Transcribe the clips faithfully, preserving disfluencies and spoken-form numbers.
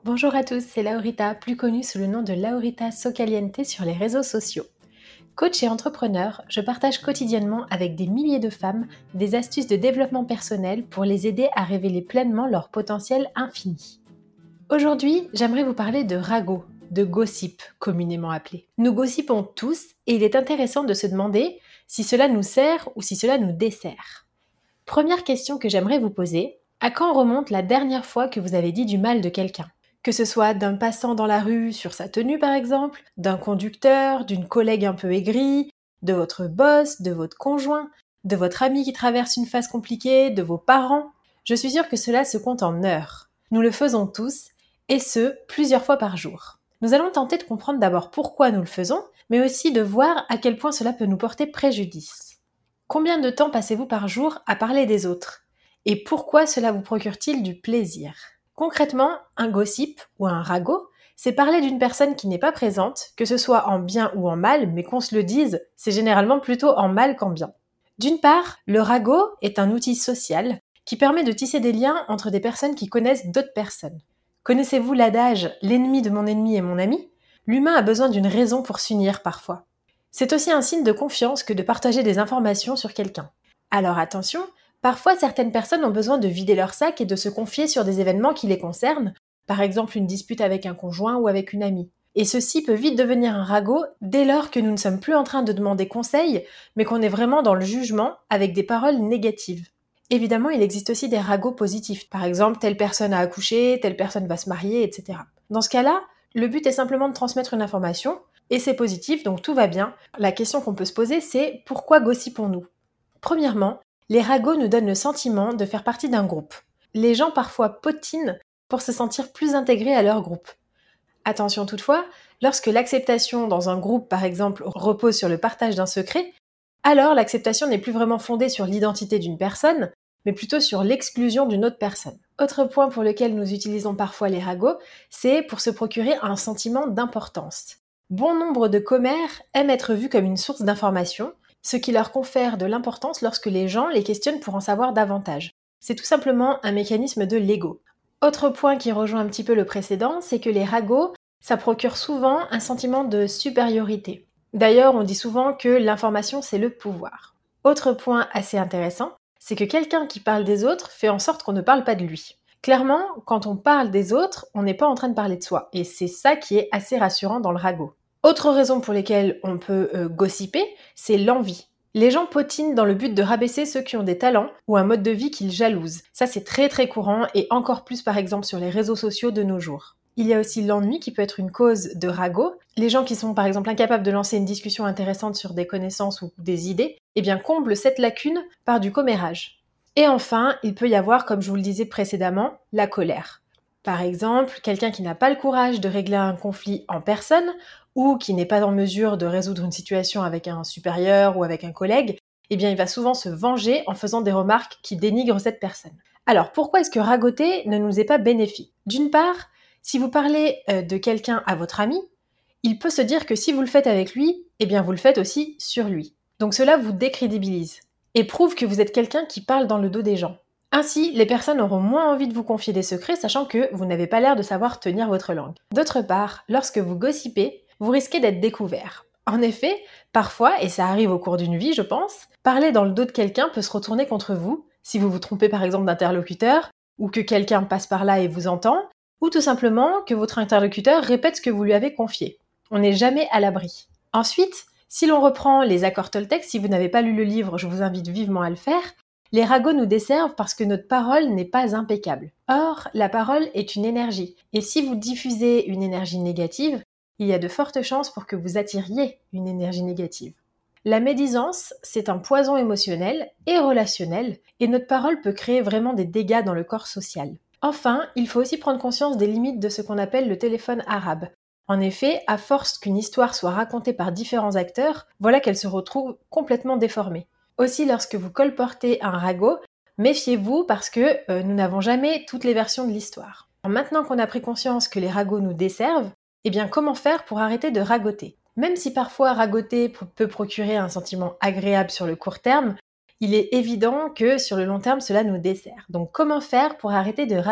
Bonjour à tous, c'est Laurita, plus connue sous le nom de Laurita Socaliente sur les réseaux sociaux. Coach et entrepreneur, je partage quotidiennement avec des milliers de femmes des astuces de développement personnel pour les aider à révéler pleinement leur potentiel infini. Aujourd'hui, j'aimerais vous parler de ragot, de gossip communément appelé. Nous gossipons tous et il est intéressant de se demander si cela nous sert ou si cela nous dessert. Première question que j'aimerais vous poser, à quand remonte la dernière fois que vous avez dit du mal de quelqu'un ? Que ce soit d'un passant dans la rue sur sa tenue par exemple, d'un conducteur, d'une collègue un peu aigrie, de votre boss, de votre conjoint, de votre ami qui traverse une phase compliquée, de vos parents. Je suis sûre que cela se compte en heures. Nous le faisons tous, et ce, plusieurs fois par jour. Nous allons tenter de comprendre d'abord pourquoi nous le faisons, mais aussi de voir à quel point cela peut nous porter préjudice. Combien de temps passez-vous par jour à parler des autres ? Et pourquoi cela vous procure-t-il du plaisir ? Concrètement, un gossip ou un ragot, c'est parler d'une personne qui n'est pas présente, que ce soit en bien ou en mal, mais qu'on se le dise, c'est généralement plutôt en mal qu'en bien. D'une part, le ragot est un outil social qui permet de tisser des liens entre des personnes qui connaissent d'autres personnes. Connaissez-vous l'adage « l'ennemi de mon ennemi est mon ami » ? L'humain a besoin d'une raison pour s'unir parfois. C'est aussi un signe de confiance que de partager des informations sur quelqu'un. Alors attention, parfois certaines personnes ont besoin de vider leur sac et de se confier sur des événements qui les concernent, par exemple une dispute avec un conjoint ou avec une amie. Et ceci peut vite devenir un ragot dès lors que nous ne sommes plus en train de demander conseil, mais qu'on est vraiment dans le jugement avec des paroles négatives. Évidemment, il existe aussi des ragots positifs, par exemple telle personne a accouché, telle personne va se marier, et cetera. Dans ce cas-là, le but est simplement de transmettre une information, et c'est positif, donc tout va bien. La question qu'on peut se poser, c'est pourquoi gossipons-nous ? Premièrement, les ragots nous donnent le sentiment de faire partie d'un groupe. Les gens parfois potinent pour se sentir plus intégrés à leur groupe. Attention toutefois, lorsque l'acceptation dans un groupe, par exemple, repose sur le partage d'un secret, alors l'acceptation n'est plus vraiment fondée sur l'identité d'une personne, mais plutôt sur l'exclusion d'une autre personne. Autre point pour lequel nous utilisons parfois les ragots, c'est pour se procurer un sentiment d'importance. Bon nombre de commères aiment être vus comme une source d'information, ce qui leur confère de l'importance lorsque les gens les questionnent pour en savoir davantage. C'est tout simplement un mécanisme de l'ego. Autre point qui rejoint un petit peu le précédent, c'est que les ragots, ça procure souvent un sentiment de supériorité. D'ailleurs, on dit souvent que l'information, c'est le pouvoir. Autre point assez intéressant, c'est que quelqu'un qui parle des autres fait en sorte qu'on ne parle pas de lui. Clairement, quand on parle des autres, on n'est pas en train de parler de soi, et c'est ça qui est assez rassurant dans le ragot. Autre raison pour lesquelles on peut euh, gossiper, c'est l'envie. Les gens potinent dans le but de rabaisser ceux qui ont des talents ou un mode de vie qu'ils jalousent. Ça, c'est très très courant et encore plus par exemple sur les réseaux sociaux de nos jours. Il y a aussi l'ennui qui peut être une cause de ragot. Les gens qui sont par exemple incapables de lancer une discussion intéressante sur des connaissances ou des idées, eh bien comblent cette lacune par du commérage. Et enfin, il peut y avoir, comme je vous le disais précédemment, la colère. Par exemple, quelqu'un qui n'a pas le courage de régler un conflit en personne ou qui n'est pas en mesure de résoudre une situation avec un supérieur ou avec un collègue, eh bien il va souvent se venger en faisant des remarques qui dénigrent cette personne. Alors pourquoi est-ce que ragoter ne nous est pas bénéfique ? D'une part, si vous parlez euh, de quelqu'un à votre ami, il peut se dire que si vous le faites avec lui, eh bien vous le faites aussi sur lui. Donc cela vous décrédibilise et prouve que vous êtes quelqu'un qui parle dans le dos des gens. Ainsi, les personnes auront moins envie de vous confier des secrets, sachant que vous n'avez pas l'air de savoir tenir votre langue. D'autre part, lorsque vous gossipez, vous risquez d'être découvert. En effet, parfois, et ça arrive au cours d'une vie, je pense, parler dans le dos de quelqu'un peut se retourner contre vous, si vous vous trompez par exemple d'interlocuteur, ou que quelqu'un passe par là et vous entend, ou tout simplement que votre interlocuteur répète ce que vous lui avez confié. On n'est jamais à l'abri. Ensuite, si l'on reprend les accords Toltec, si vous n'avez pas lu le livre, je vous invite vivement à le faire, les ragots nous desservent parce que notre parole n'est pas impeccable. Or, la parole est une énergie. Et si vous diffusez une énergie négative, il y a de fortes chances pour que vous attiriez une énergie négative. La médisance, c'est un poison émotionnel et relationnel, et notre parole peut créer vraiment des dégâts dans le corps social. Enfin, il faut aussi prendre conscience des limites de ce qu'on appelle le téléphone arabe. En effet, à force qu'une histoire soit racontée par différents acteurs, voilà qu'elle se retrouve complètement déformée. Aussi, lorsque vous colportez un ragot, méfiez-vous parce que euh, nous n'avons jamais toutes les versions de l'histoire. Alors maintenant qu'on a pris conscience que les ragots nous desservent, eh bien comment faire pour arrêter de ragoter ? Même si parfois ragoter peut procurer un sentiment agréable sur le court terme, il est évident que sur le long terme cela nous dessert. Donc comment faire pour arrêter de ragoter ?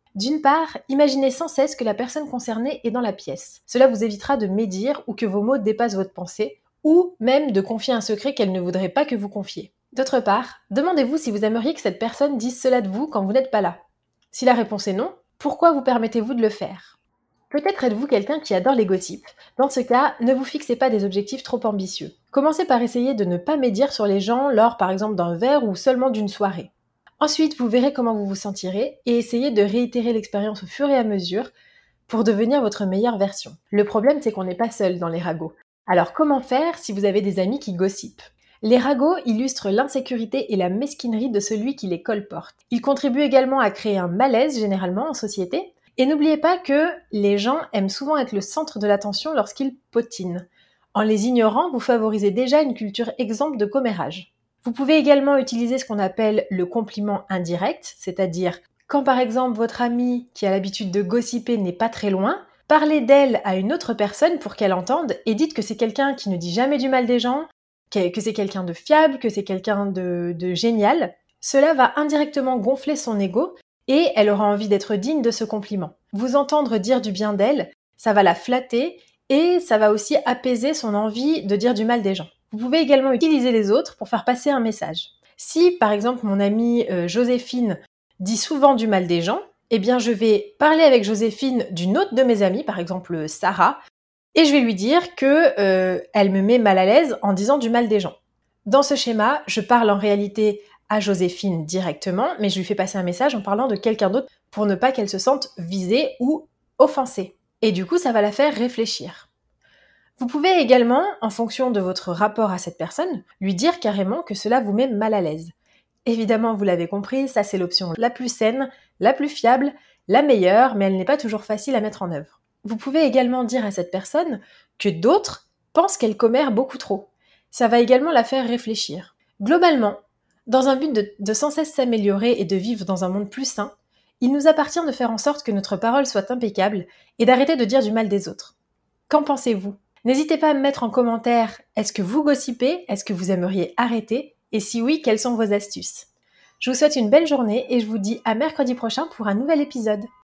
D'une part, imaginez sans cesse que la personne concernée est dans la pièce. Cela vous évitera de médire ou que vos mots dépassent votre pensée, ou même de confier un secret qu'elle ne voudrait pas que vous confiez. D'autre part, demandez-vous si vous aimeriez que cette personne dise cela de vous quand vous n'êtes pas là. Si la réponse est non, pourquoi vous permettez-vous de le faire ? Peut-être êtes-vous quelqu'un qui adore les gossips. Dans ce cas, ne vous fixez pas des objectifs trop ambitieux. Commencez par essayer de ne pas médire sur les gens lors par exemple d'un verre ou seulement d'une soirée. Ensuite, vous verrez comment vous vous sentirez et essayez de réitérer l'expérience au fur et à mesure pour devenir votre meilleure version. Le problème, c'est qu'on n'est pas seul dans les ragots. Alors comment faire si vous avez des amis qui gossipent ? Les ragots illustrent l'insécurité et la mesquinerie de celui qui les colporte. Ils contribuent également à créer un malaise généralement en société. Et n'oubliez pas que les gens aiment souvent être le centre de l'attention lorsqu'ils potinent. En les ignorant, vous favorisez déjà une culture exempte de commérage. Vous pouvez également utiliser ce qu'on appelle le compliment indirect, c'est-à-dire quand par exemple votre amie qui a l'habitude de gossiper n'est pas très loin, parlez d'elle à une autre personne pour qu'elle entende et dites que c'est quelqu'un qui ne dit jamais du mal des gens, que c'est quelqu'un de fiable, que c'est quelqu'un de, de génial. Cela va indirectement gonfler son ego et elle aura envie d'être digne de ce compliment. Vous entendre dire du bien d'elle, ça va la flatter et ça va aussi apaiser son envie de dire du mal des gens. Vous pouvez également utiliser les autres pour faire passer un message. Si, par exemple, mon amie euh, Joséphine dit souvent du mal des gens, eh bien, je vais parler avec Joséphine d'une autre de mes amies, par exemple Sarah, et je vais lui dire que euh, elle me met mal à l'aise en disant du mal des gens. Dans ce schéma, je parle en réalité à Joséphine directement, mais je lui fais passer un message en parlant de quelqu'un d'autre pour ne pas qu'elle se sente visée ou offensée. Et du coup, ça va la faire réfléchir. Vous pouvez également, en fonction de votre rapport à cette personne, lui dire carrément que cela vous met mal à l'aise. Évidemment, vous l'avez compris, ça c'est l'option la plus saine, la plus fiable, la meilleure, mais elle n'est pas toujours facile à mettre en œuvre. Vous pouvez également dire à cette personne que d'autres pensent qu'elle commère beaucoup trop. Ça va également la faire réfléchir. Globalement, dans un but de, de sans cesse s'améliorer et de vivre dans un monde plus sain, il nous appartient de faire en sorte que notre parole soit impeccable et d'arrêter de dire du mal des autres. Qu'en pensez-vous ? N'hésitez pas à me mettre en commentaire, est-ce que vous gossipez ? Est-ce que vous aimeriez arrêter ? Et si oui, quelles sont vos astuces ? Je vous souhaite une belle journée et je vous dis à mercredi prochain pour un nouvel épisode.